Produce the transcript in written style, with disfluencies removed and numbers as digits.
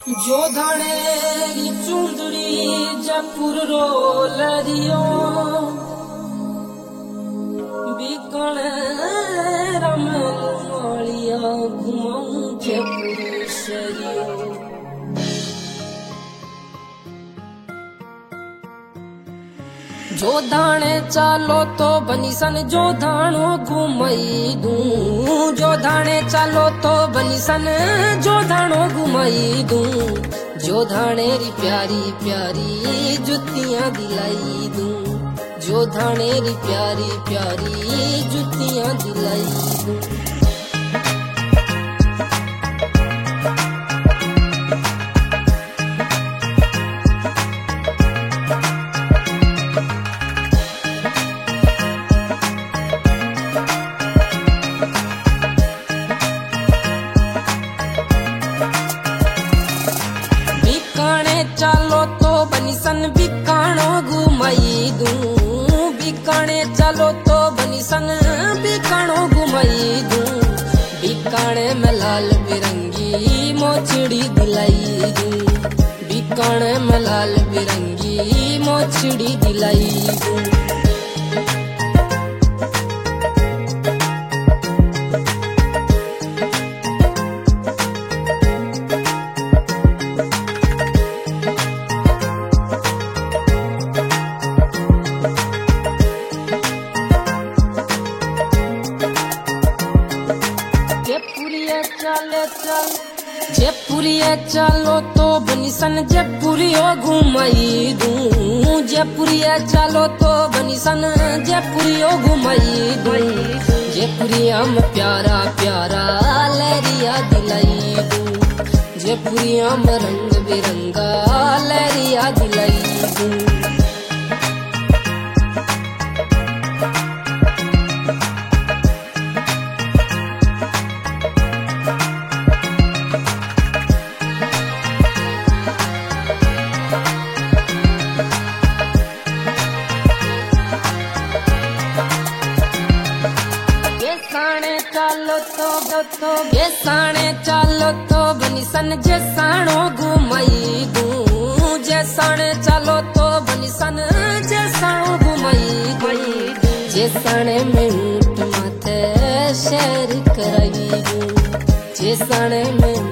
जोधाणे री चुंदड़ी जयपुर रो लरियो बीकाने रमलिया घुमाऊं जयपुर शरियो। जोधाणे चालो तो बनीसन जोधाणो घुमाई दूं, जोधाणे चालो तो बनीसन जोधाणो घुमाई दूं, जोधाणे री प्यारी प्यारी जुतियां दिलाई दूं, जोधाणे री प्यारी प्यारी जुतियां दिलाई दूं। चालो तो बनीसन बीकाणो घुमाई दूं, बीकाणे चालो तो बनीसन बीकाणो घुमाई दूं, बीकाणे में लाल बिरंगी मोचड़ी दिलाई दूं, बीकाणे में लाल बिरंगी मोचड़ी दिलाई दूं। जयपुरिया चालो तो बनीसन जयपुरियो घुमाई दूं, जयपुरिया चालो तो बनीसन जयपुरियो घुमाई दूं, जयपुरिया में प्यारा प्यारा लहरिया दिलाई दूं, जयपुरिया में रंग बिरंगा लहरिया दिलाई दूं। जैसाणे चालो तो बनीसन जैसाणो घुमाई दूं, जैसाणे चालो तो बनीसन जैसाणो घुमाई दूं, जैसाणे में ऊंट माथे शहर कराई दूं, जैसाणे में